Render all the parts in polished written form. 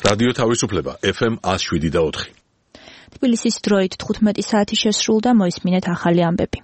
რადიო თავისუფლება FM 107.4. თბილისის დროით 15 საათი შესრულდა, მოისმინეთ ახალი ამბები.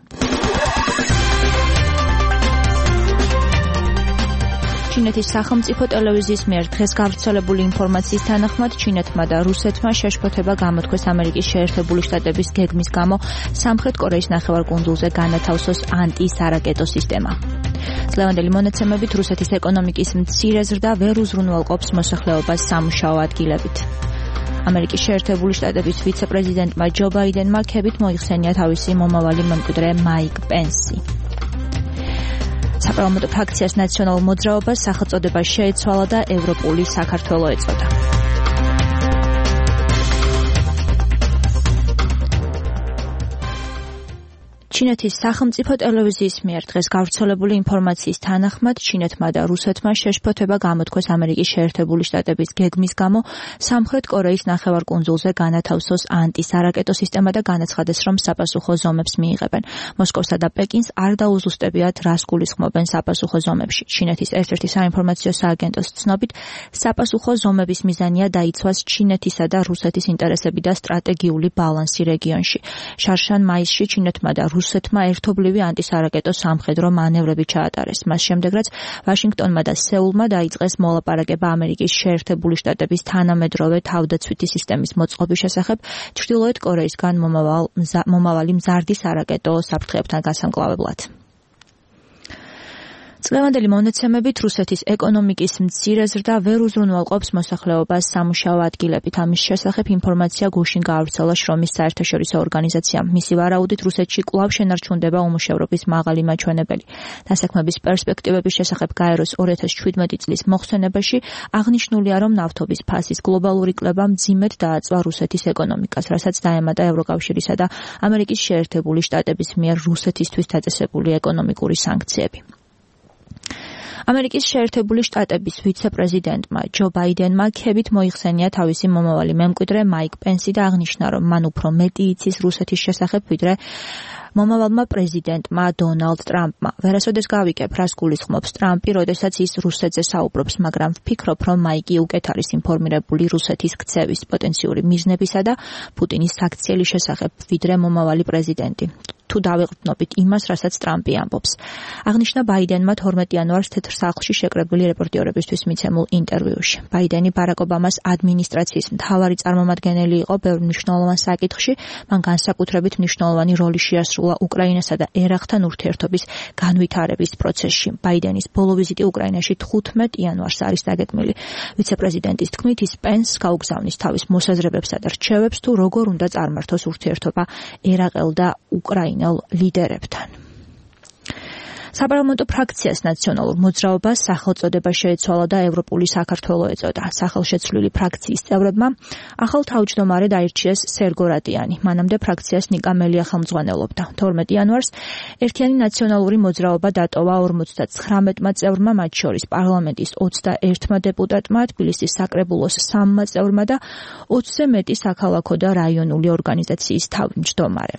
ჩინეთის სახელმწიფო ტელევიზიის მიერ დღეს გავრცელებული ინფორმაციის თანახმად ჩინეთმა და რუსეთმა შეშფოთება გამოთქვეს ამერიკის შეერთებული შტატების გეგმის გამო სამხრეთ კორეის ნახევარკუნძულზე განათავსოს ანტისარაკეტო სისტემა. წლევანდელი მონაცემებით რუსეთის ეკონომიკის მცირე ზრდა ვერ უზრუნველყოფს მოსახლეობას სამუშაო ადგილებით. ამერიკის შეერთებული შტატების ვიცე-პრეზიდენტმა ჯო ბაიდენმა ქებით მოიხსენია თავისი მომავალი მემკვიდრე მაიკ პენსი. საპარლამენტო ფრაქციას ნაციონალურ მოძრაობას სახელწოდება შეეცვალა და ევროპული საქართველო ეწოდა. ჩინეთის სახელმწიფო ტელევიზიის მიერ დღეს გავრცელებული ინფორმაციის თანახმად ჩინეთმა და რუსეთმა შეშფოთება გამოთქვეს ამერიკის შეერთებული შტატების გეგმის გამო სამხრეთ კორეის ნახევარკუნძულზე განათავსოს ანტისარაკეტო სისტემა და განაცხადეს, რომ საპასუხო ზომებს მიიღებენ. მოსკოვსა და პეკინს არ დაუზუსტებიათ, რას გულისხმობენ საპასუხო ზომებში. ჩინეთის ერთ-ერთი საინფორმაციო სააგენტოს ცნობით, საპასუხო ზომების მიზანია დაიცვას ჩინეთისა და რუსეთის ინტერესები და სტრატეგიული ბალანსი რეგიონში. შარშან მაისში ჩინეთმა და რუსეთმა ერთობლივი ანტისარაკეტო სამხედრო მანევრები ჩაატარეს. მას შემდეგ, რაც ვაშინგტონმა და სეულმა დაიწყეს მოლაპარაკება ამერიკის შეერთებული შტატების თანამედროვე თავდაცვითი სისტემის მოწყობის შესახებ ჩრდილოეთ კორეისგან მომავალი მზარდი სარაკეტო საფრთხეებთან გასამკლავებლად. წლევანდელი მონაცემებით რუსეთის ეკონომიკის მცირე ზრდა ვერ უზრუნველყოფს მოსახლეობას სამუშაო ადგილებით. ამის შესახებ ინფორმაცია გუშინ გაავრცელა შრომის საერთაშორისო ორგანიზაციამ. მისი ვარაუდით რუსეთში კვლავ შენარჩუნდება უმუშევრობის მაღალი მაჩვენებელი. დასაქმების პერსპექტივების შესახებ გაეროს 2017 წლის მოხსენებაში აღნიშნულია, რომ ნავთობის ფასის გლობალური კლება მძიმედ დააწვა რუსეთის ეკონომიკას, რასაც დაემატა ევროკავშირისა და ამერიკის შეერთებული შტატების მიერ რუსეთისთვის დაწესებული ეკონომიკური სანქციები. ამერიკის შეერთებული შტატების ვიცე-პრეზიდენტმა ჯო ბაიდენმა ქებით მოიხსენია თავისი მომავალი მემკვიდრე მაიკ პენსი და აღნიშნა, რომ მან უფრო მეტი იცის რუსეთის შესახებ, ვიდრე მომავალმა პრეზიდენტმა დონალდ ტრამპმა. ვერასოდეს გავიგებ, რას გულისხმობს ტრამპი, როდესაც ის რუსეთზე საუბრობს, მაგრამ ვფიქრობ, რომ მაიკი უკეთ არის ინფორმირებული რუსეთის ქცევის პოტენციური მიზნებისა და პუტინის საქციელი შესახებ, ვიდრე მომავალი პრეზიდენტი. თუ დავეყრდნობით იმას, რასაც ტრამპი ამბობს. აღნიშნა ბაიდენმა 12 იანვარს თეთრ სახლში შეკრებილი რეპორტიორებისთვის მიცემულ ინტერვიუში. ბაიდენი ბარაკ ობამას ადმინისტრაციის მთავარი წარმომადგენელი იყო ბევრ მნიშვნელოვან საკითხში, მან განსაკუთრებით მნიშვნელოვანი როლი შეასრულა უკრაინასა და ერაყთან ურთიერთობის განვითარების პროცესში. ბაიდენის ბოლო ვიზიტი უკრაინაში 15 იანვარს არის დაგეგმილი. ვიცე-პრეზიდენტის თქმით, ის პენსს გაუგზავნის თავის მოსაზრებებსა და რჩევებს, თუ როგორ უნდა წარმართოს ურთიერთობა ერაყელ და უკრაინელ ლიდერებთან. საპარლამენტო ფრაქციას ნაციონალურ მოძრაობას სახელწოდება შეეცვალა და ევროპული საქართველო ეწოდა. სახელშეცვლილი ფრაქციის წევრებმა ახალ თავმჯდომარედ აირჩიეს სერგო რატიანი. მანამდე ფრაქციას ნიკა მელია ხელმძღვანელობდა. 12 იანვარს ერთიანი ნაციონალური მოძრაობა დატოვა 59 წევრმა, მათ შორის პარლამენტის 21 დეპუტატმა, თბილისის საკრებულოს 3 წევრმა და 20-ზე მეტი საქალაქო და რაიონული ორგანიზაციის თავმჯდომარემ.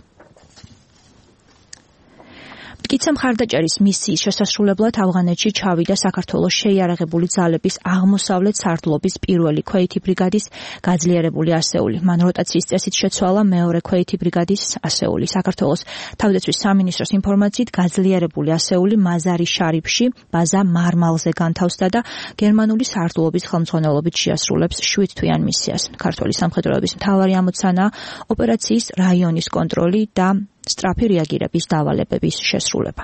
მტკიცე მხარდაჭერის მისიის შესასრულებლად ავღანეთში ჩავიდა საქართველოს შეიარაღებული ძალების აღმოსავლეთ სარდლობის პირველი ქვეითი ბრიგადის გაძლიერებული ასეული. მან როტაციის წესით შეცვალა მეორე ქვეითი ბრიგადის ასეული. საქართველოს თავდაცვის სამინისტროს ინფორმაციით გაძლიერებული ასეული მაზარი შარიფში ბაზა მარმალზე განთავსდა და გერმანული სარდლობის ხელმძღვანელობით შეასრულებს 7 თვიან მისიას. ქართული სამხედროების მთავარი ამოცანაა ოპერაციის რაიონის კონტროლი და სწრაფი რეაგირების დავალებების შესრულება.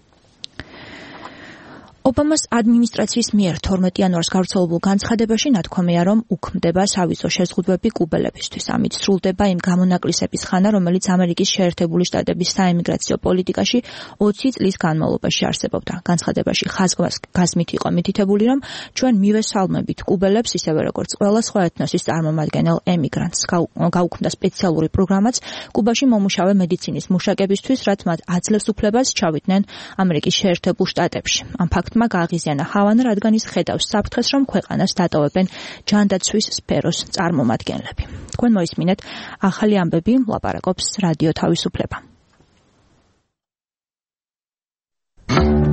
ობამას ადმინისტრაციის მიერ 12 იანვარს გავრცელებულ განცხადებაში ნათქვამია, რომ უქმდება სავიზო შეზღუდვები კუბელებისთვის. ამით სრულდება იმ გამონაკლისების ხანა, რომელიც ამერიკის შეერთებული შტატების საემიგრაციო პოლიტიკაში 20 წლის განმავლობაში არსებობდა. განცხადებაში ხაზგასმით იყო მითითებული, რომ ჩვენ მივესალმებით კუბელებს, ისევე როგორც ყველა სხვა ეთნოსის წარმომადგენელ ემიგრანტს. გაუქმდა სპეციალური პროგრამაც კუბაში მომუშავე მედიცინის მუშაკებისთვის, რაც მათ აძლევს უფლებას ჩავიდნენ ამერიკის შეერთებულ შტატებში. ამ ფაქტმა გააღიზიანა ჰავანა, რადგან ის ხედავს საფრთხეს, რომ ქვეყანას დატოვებენ ჯანდაცვის სფეროს წარმომადგენლები. თქვენ მოისმინეთ ახალი ამბები, ლაპარაკობს რადიო თავისუფლება.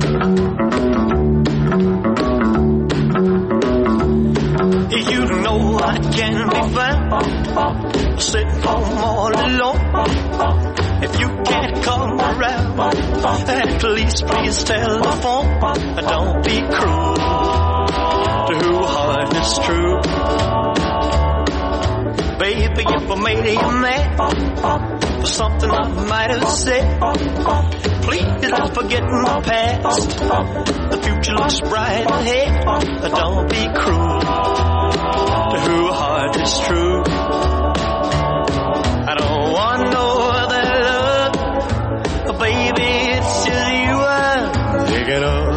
You know I can be found sitting home all alone. If you can't come around, at least please telephone. Don't be cruel to who heart is true. Baby, if I made you mad for something I might have said, please don't forget my past. The future looks bright ahead. Don't be cruel to who heart is true. I don't want no other love, baby, it's just you I'm thinking of.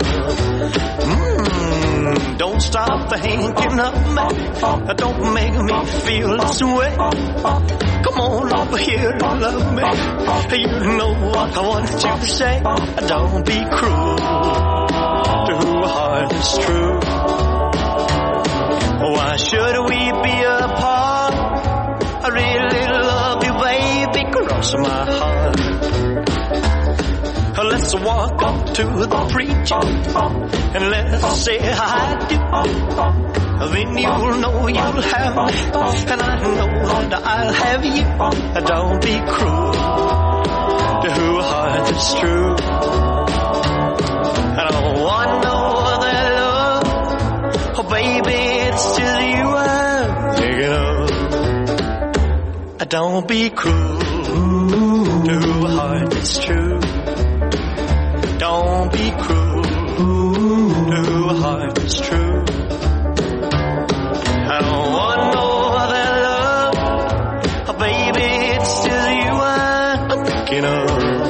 Don't stop thinking of me. Don't make me feel this way. Come on over here and love me. You know what I want you to say. Don't be cruel to who heart is true. Why should we be apart? I really love you, baby, cross my heart. Let's walk up to the preacher and let's say I do. Then you'll know you'll have me, and I know that I'll have you. Don't be cruel to who heart is true. I don't want no other love, oh baby, it's just you I'm thinking of. Don't be cruel to who heart is true. Don't be cruel to who heart is true. I don't want no other love, oh baby, it's just you I'm thinking of.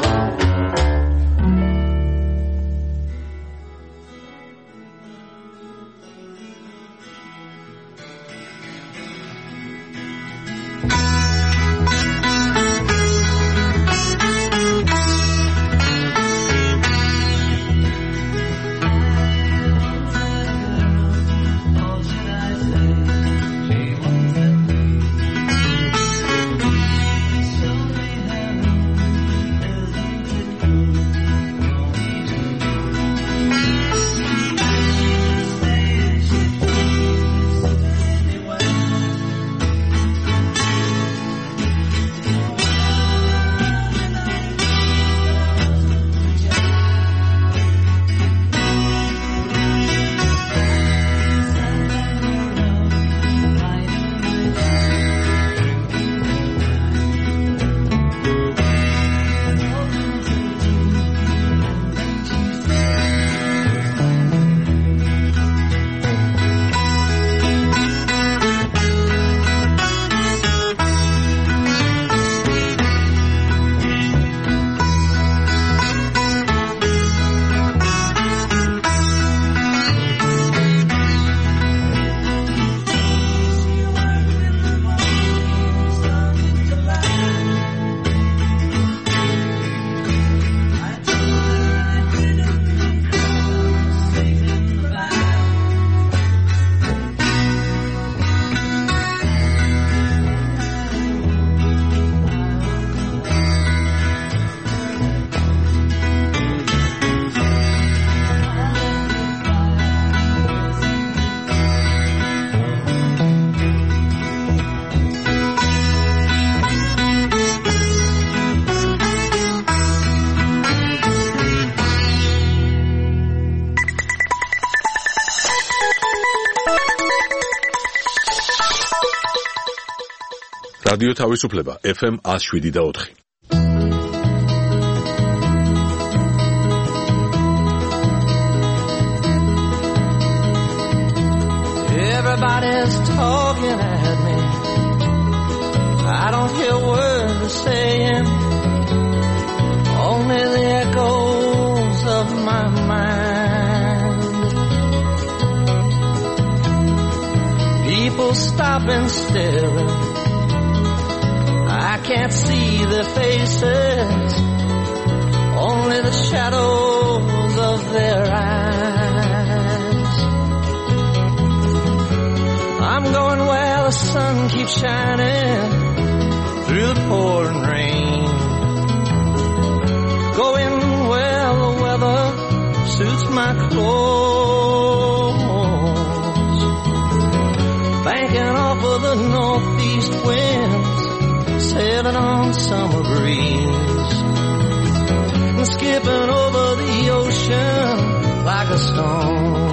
რადიო თავისუფლება FM 107.4. Everybody's talking at me. I don't hear words they're saying, only the echoes of my mind. People stop and stare. I can't see their faces, only the shadows of their eyes. I'm going where the sun keeps shining through the pouring rain, going where the weather suits my clothes, banking off of sailing on summer breeze, and skipping over the ocean like a stone.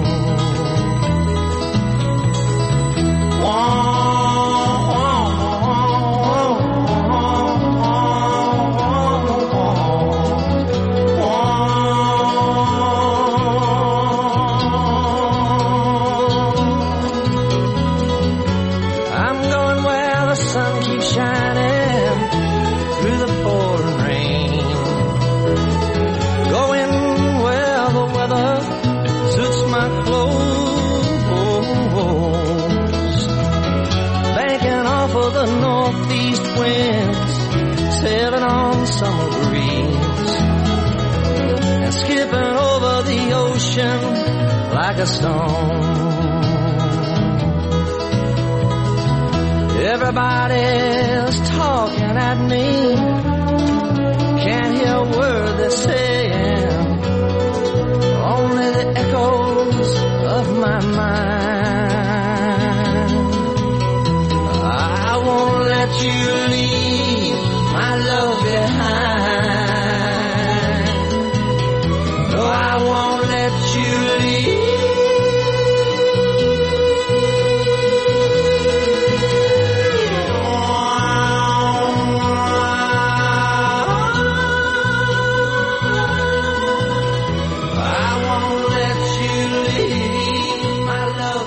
Summer breeze, and skipping over the ocean like a stone. Everybody's talking at me, can't hear a word they're saying, only the echoes of my mind. I won't let you leave my love behind. No, I won't let you leave. I won't let you leave my love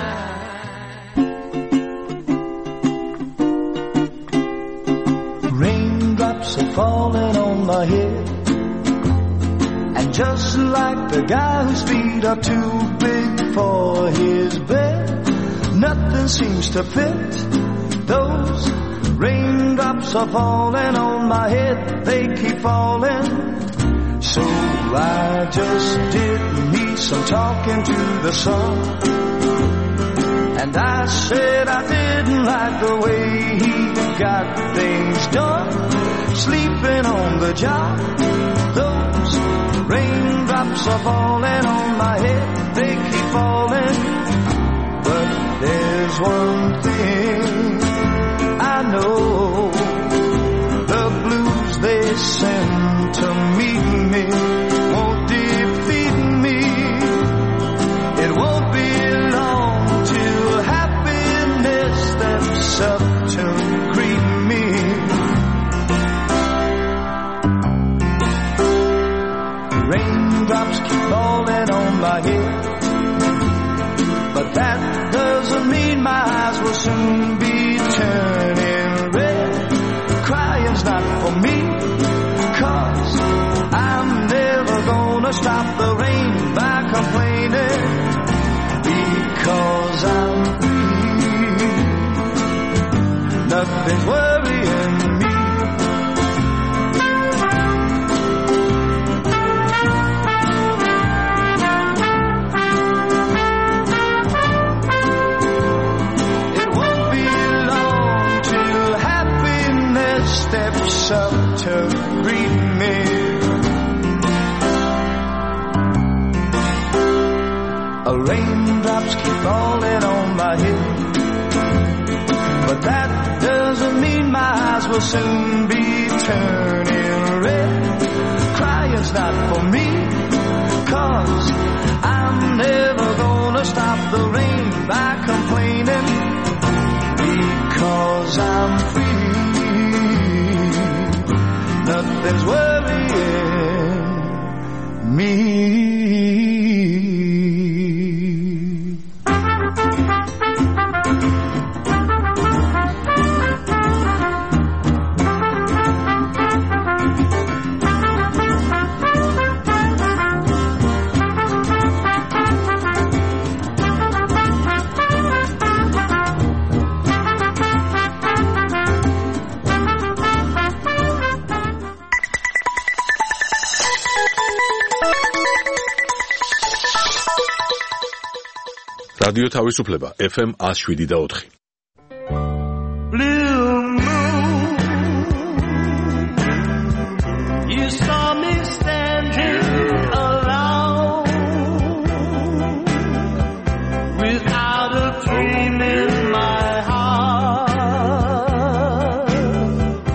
behind. Raindrops are falling on my head, and just like the guy whose feet are too big for his bed, nothing seems to fit. Those raindrops are falling on my head, they keep falling. So I just did me some talking to the sun, and I said I didn't like the way he got things done, sleeping on the job. Those raindrops are falling on my head, they keep falling. But there's one thing I know, the blues they send to meet me won't defeat me. It won't be long till happiness steps up to greet me. Raindrops keep falling on my head, but that doesn't mean my eyes will soon be turning red. Crying's not for me, 'cause I'm never gonna stop the rain by complaining, because I'm free. Nothing's worrying me. Steps up to greet me. Raindrops keep falling on my head, but that doesn't mean my eyes will soon be turning red. Crying's not for me, 'cause I'm never gonna stop the rain by complaining, because I'm free. Nothing's worrying me. რადიო თავისუფლება FM 107.4. Blue moon, you saw me standing alone, without a dream in my heart.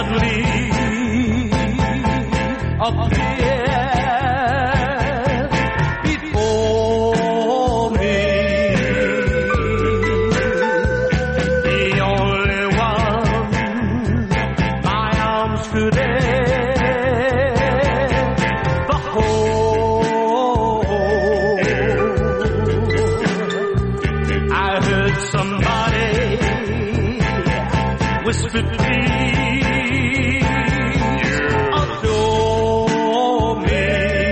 swiftly appeared before me. The only one my arms could ever hold. I heard somebody whisper, please adore me.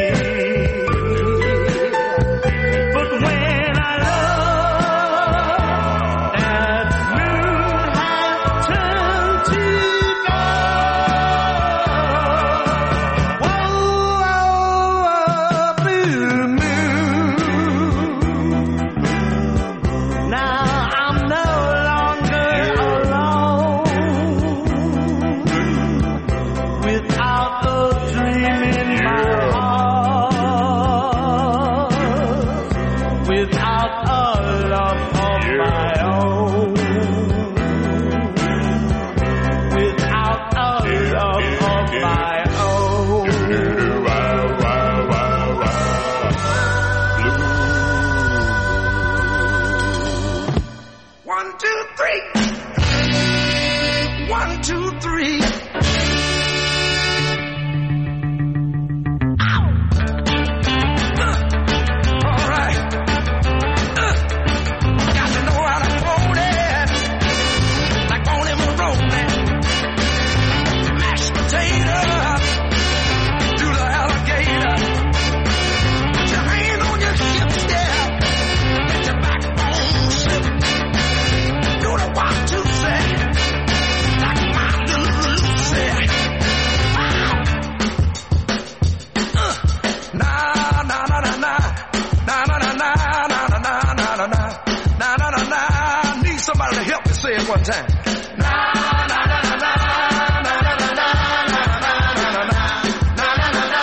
But when I looked, that moon had turned to gold. Whoa, blue moon. Now I'm no longer alone, without a dream in my heart, without a love of my own, without a love of my own. 1, 2, 3. 1, 2, 3. All right. Got to know how to hold it, like on him rolling. Mashed potato to the alligator. Put your hand on your hip, step. Let your backbone slip. Do the 1, 2, say, like my little Lucy. Wow. Na na na na na na na na na na na na na na na na na na na. Need somebody to help me say it one time. Na na na na na na na na na na na na na na na.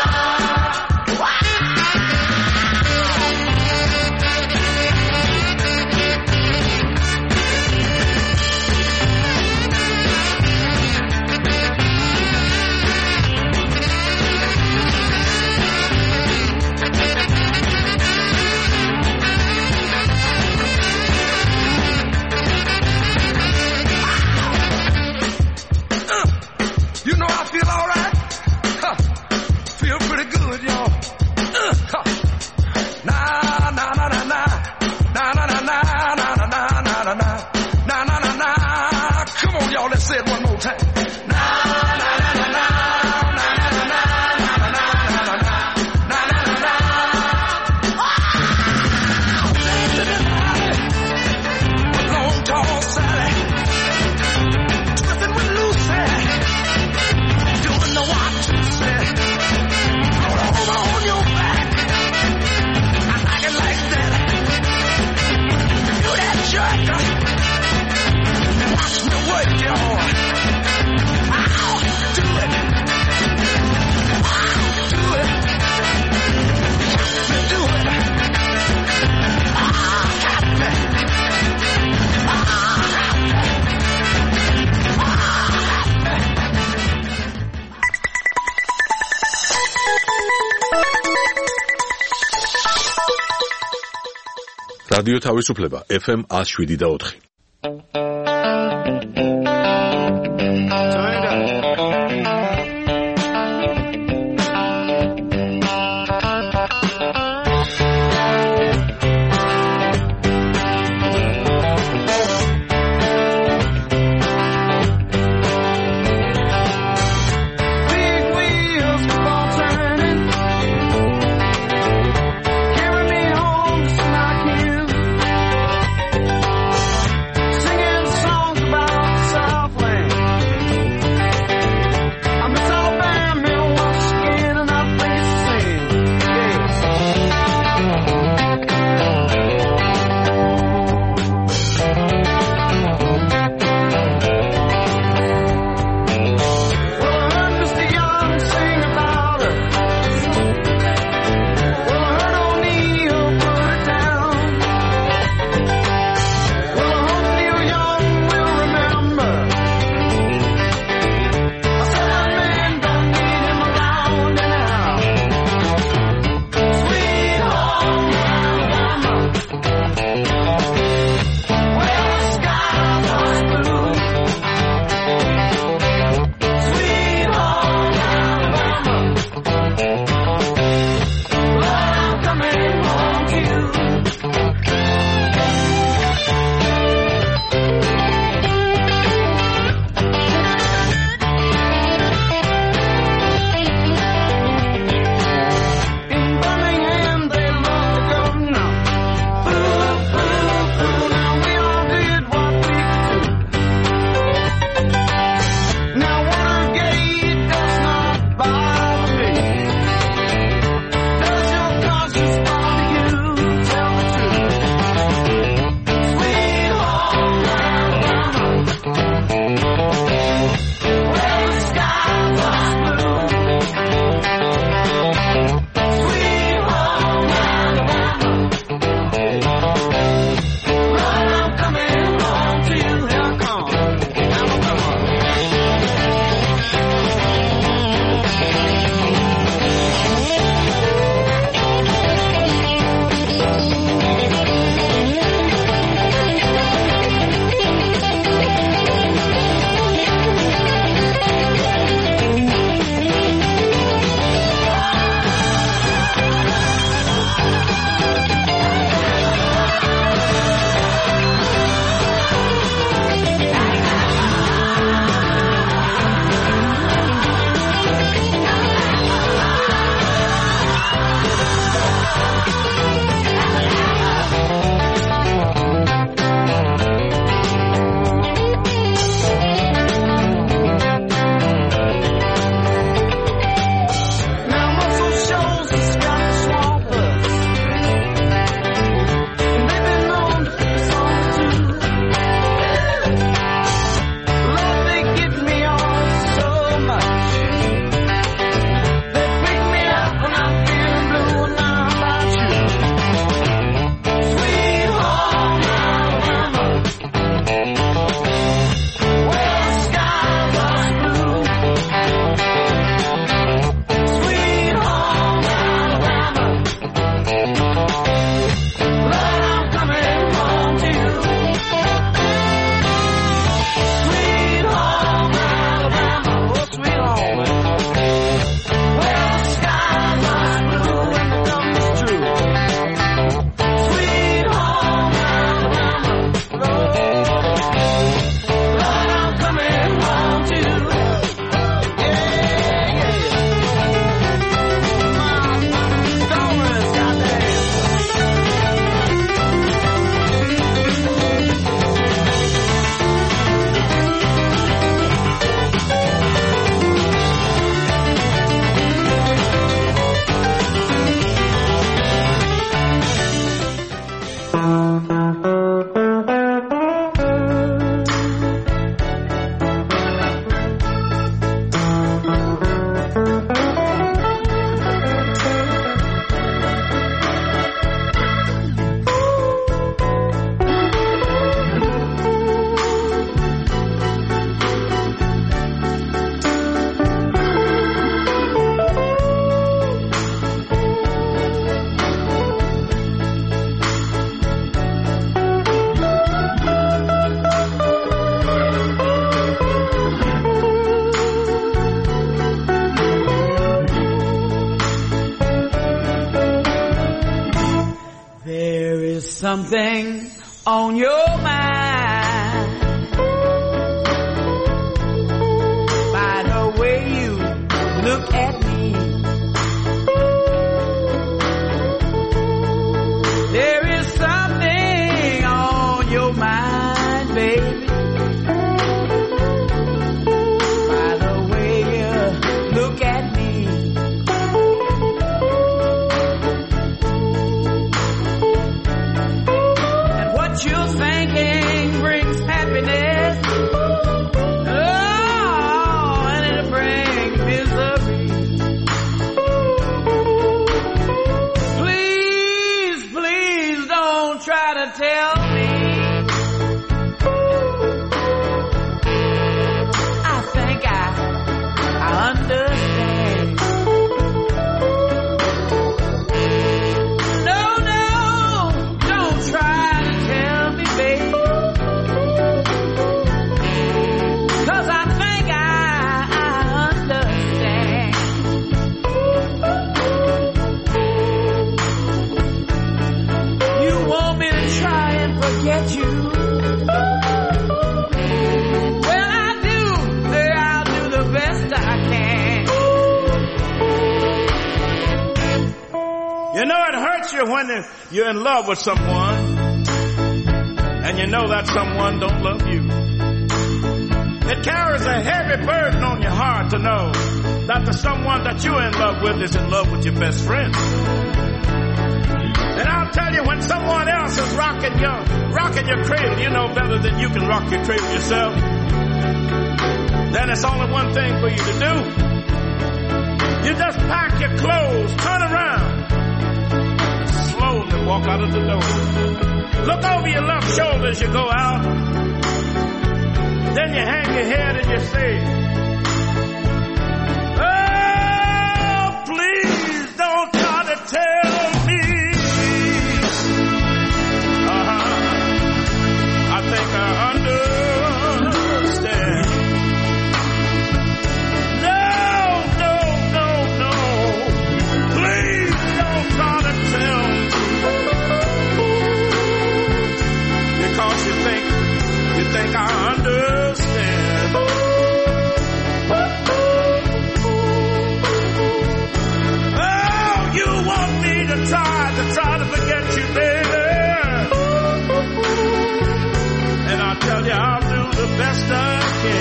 You know I feel all right. Huh. Feel pretty good, y'all. Huh. Na na na na na na na na na na na na na na na na na na. Come on, y'all. Let's say it one more time. Na na na na na na na na na na na na na na na. Long tall Sally, twisting with Lucy. Doing the 1, 2, say. Roll over on your back. I like it like that. Do that jerk. And watch me work, y'all. Ow, do it. Ow, do it. Got me do it. Ah, got me. Ah, got me. რადიო თავისუფლება FM 107.4. Big wheels keep on turning, carry me home to Smock Hill. something on your mind. By the way you look at me, there is something on your mind, baby. By the way you look at me. You're thinking brings happiness, oh, and it brings misery. Please, please don't try to tell me. I think I understand. No, don't try. Cause I think I understand. You want me to try and forget you? Well, I do. I'll do the best I can. You know, it hurts you when you're in love with someone and you know that someone don't love you. It carries a heavy burden on your heart to know that the someone that you're in love with is in love with your best friend. And I'll tell you, when someone else is rocking your cradle, you know better than you can rock your cradle yourself, then it's only one thing for you to do. You just pack your clothes, turn around, slowly walk out of the door. Look over your left shoulder as you go out. Then you hang your head and you say, oh, please don't try to tell me. I think I understand. No. Please don't try to tell me. Because you think I understand. Oh, you want me to try to forget you, baby. And I tell you, I'll do the best I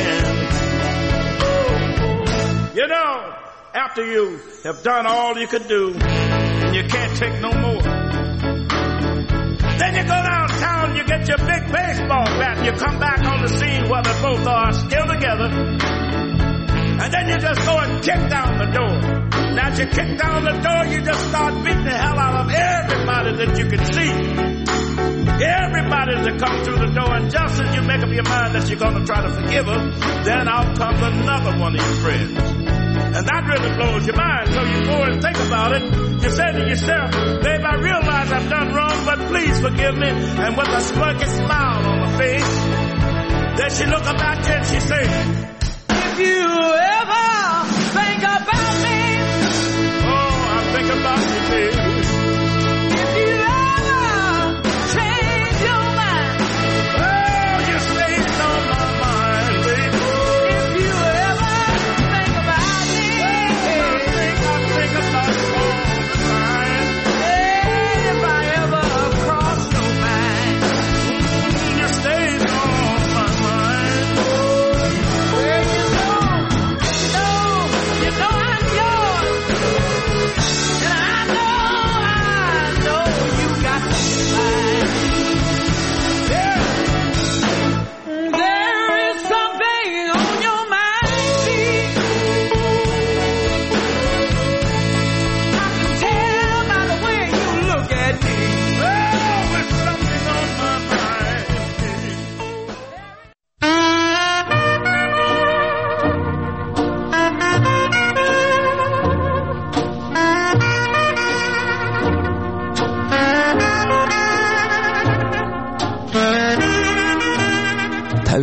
can. You know, after you have done all you could do, and you can't take no more, then you go downtown, you get your big baseball bat, and you come back on the scene where they both are still together. And then you just go and kick down the door. Now as you kick down the door, you just start beating the hell out of everybody that you can see. Everybody that comes through the door, and just as you make up your mind that you're going to try to forgive her, then out comes another one of your friends. And that really blows your mind, so you go and think about it. You say to yourself, babe, I realize I've done wrong, but please forgive me. And with a smirky smile on her face, then she look up at you and she say, if you ever think about me, oh, I think about you, baby. If you ever change your mind, oh, you stayed on my mind, baby. If you ever think about me, I think about you all the time. If I ever cross your mind, you stayed on my mind.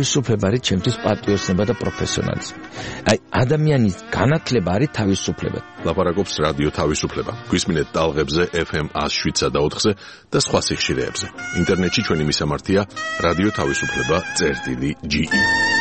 თავისუფლება არის ჩემთვის პატრიოტიზმი და პროფესიონალიზმი. აი, ადამიანის განათლება არის თავისუფლება. ლაპარაკობს რადიო თავისუფლება. გვისმინეთ ტალღებზე FM 107.4-ზე და სხვა სიხშირეებზე. ინტერნეტში ჩვენი მისამართია რადიო თავისუფლება.ge